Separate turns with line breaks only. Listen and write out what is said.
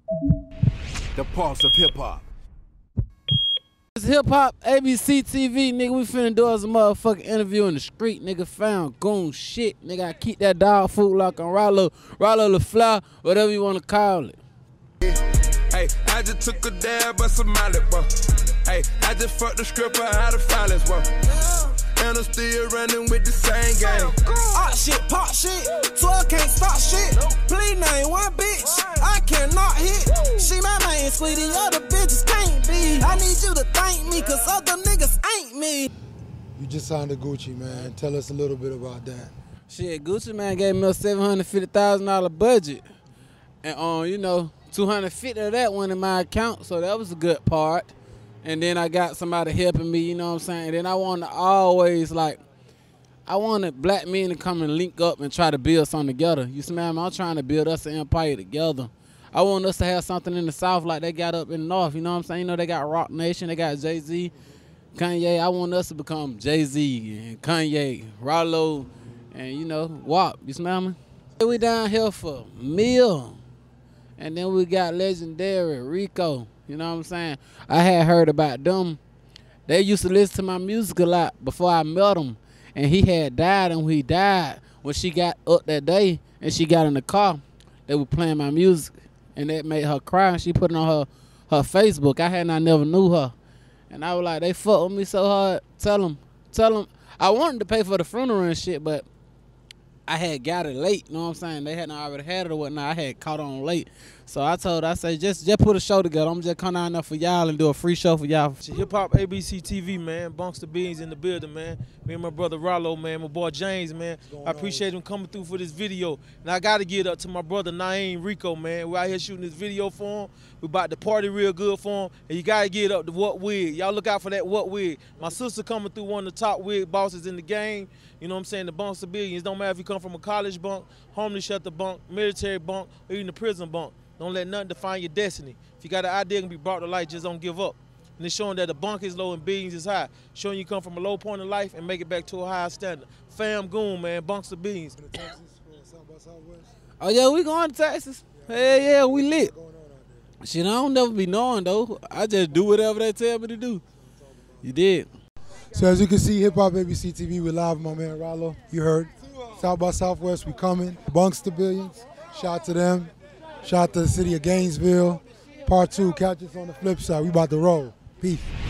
The pulse of hip hop.
It's Hip Hop ABC TV, nigga. We finna do us a motherfucking interview in the street, nigga. Found goon shit, nigga. I keep that dog food lock on Rollo the Fly, whatever you wanna call it.
Hey, I just took a dab at some mallet, bro. Hey, I just fucked the stripper out of violence, bro. And I'm still running with the same game.
Shit, pop shit, so I can't stop shit. Please name one bitch, I cannot hit. She my main sweetie, other bitches can't be. I need you to thank me, cause other niggas ain't me.
You just signed to Gucci, man. Tell us a little bit about that.
Shit, Gucci man gave me a $750,000 budget. And you know, $250 of that went in my account, so that was a good part. And then I got somebody helping me, you know what I'm saying? And then I want to always, like, I wanted black men to come and link up and try to build something together. You smell me? I'm trying to build us an empire together. I want us to have something in the South like they got up in the North, you know what I'm saying? You know, they got Rock Nation, they got Jay-Z, Kanye. I want us to become Jay-Z and Kanye, Rollo, and, you know, WAP. You smell me? We down here for Mill. And then we got Legendary, Rico, you know what I'm saying? I had heard about them. They used to listen to my music a lot before I met him. And he had died, and when he died, when she got up that day and she got in the car, they were playing my music. And that made her cry, and she put it on her Facebook. I never knew her. And I was like, they fucked with me so hard. Tell them. I wanted to pay for the funeral and shit, but I had got it late, you know what I'm saying? They hadn't already had it or whatnot. I had caught on late. So I said, just put a show together. I'm just come down there for y'all and do a free show for y'all.
Hip Hop ABC TV, man. Bunks the Beans in the building, man. Me and my brother Rollo, man. My boy James, man. I appreciate him coming through for this video. And I got to give it up to my brother Naeem Rico, man. We're out here shooting this video for him. We about to party real good for him. And you got to give it up to What Wig. Y'all look out for that What Wig. My sister coming through, one of the top wig bosses in the game. You know what I'm saying? The Bunks of Billions. Don't matter if you come from a college bunk, homeless shelter bunk, military bunk, or even a prison bunk. Don't let nothing define your destiny. If you got an idea and be brought to light, just don't give up. And it's showing that the bunk is low and billions is high. Showing you come from a low point in life and make it back to a higher standard. Fam goon, man. Bunks of Beans.
Oh, yeah, we going to Texas. Hell yeah, we lit. Shit, I don't never be knowing, though. I just do whatever they tell me to do. You did.
So as you can see, Hip Hop ABC TV, we're live with my man Rollo. You heard. South by Southwest, we coming. Bunks the Billions. Shout out to them. Shout out to the city of Gainesville. Part 2, catch us on the flip side. We about to roll. Peace.